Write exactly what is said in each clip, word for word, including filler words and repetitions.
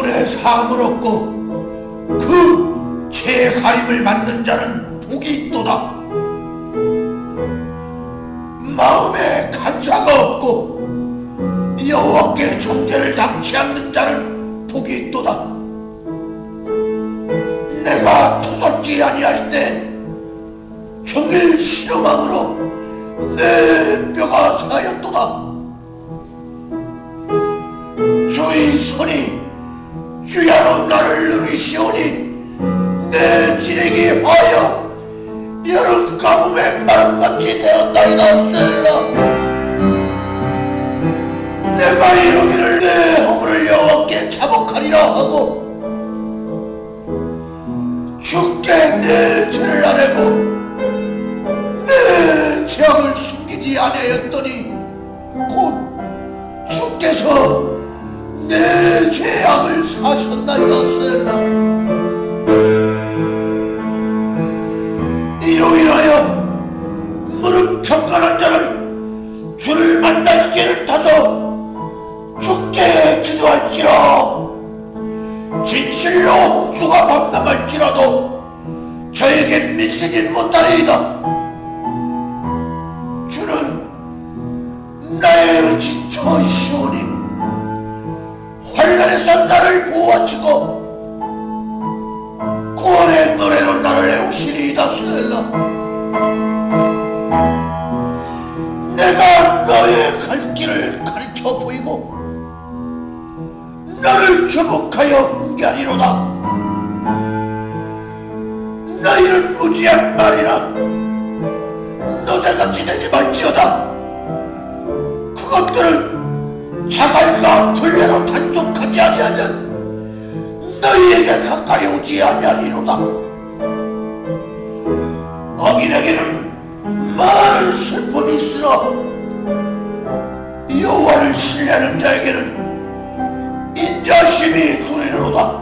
마음에 사함을 얻고 그 죄 가림을 받는 자는 복이 있도다. 마음에 간사가 없고 여호와께 정죄를 당치 않는 자는 복이 있도다. 내가 토설지 아니할 때 종일 실험함으로 내 뼈가 사였도다. 주의 손이 주야로 나를 누리시오니 내 진액이 화여 여름 가뭄에 마름같이 되었나이다. 셀라. 내가 이루기를 내 허물을 여호와께 자복하리라 하고 주께 내 죄를 아뢰고 내 죄악을 숨기지 아니하였더니 곧 주께서 내 죄악을 사셨나이다. 셀라. 이로 인하여 무릎 평간한 자는 주를 만날 길을 타서 주께 기도할지라. 진실로 홍수가 범람할지라도 저에게 미치진 못하리이다. 주는 나의 의지처이시오니 환난에서 나를 보호하시고 구원의 노래로 나를 애우시리이다. 셀라. 내가 너의 갈 길을 가르쳐 보이고 너를 주목하여 훈계하리로다. 너희는 무지한 말이나 너대같이 되지 말지어다. 그것들은 자갈과 둘레로 단속하지 아니하면 너희에게 가까이 오지 아니하리로다. 악인에게는 많은 슬픔이 있으나 여호와를 신뢰하는 자에게는 인자심이 두리로다.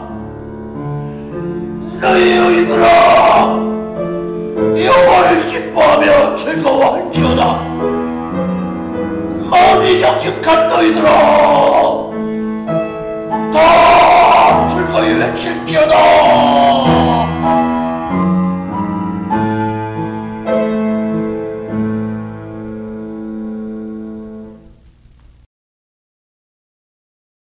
너희 의인들아 여호와를 기뻐하며 즐거워할지어다. 마음이 정직한 너희들아 다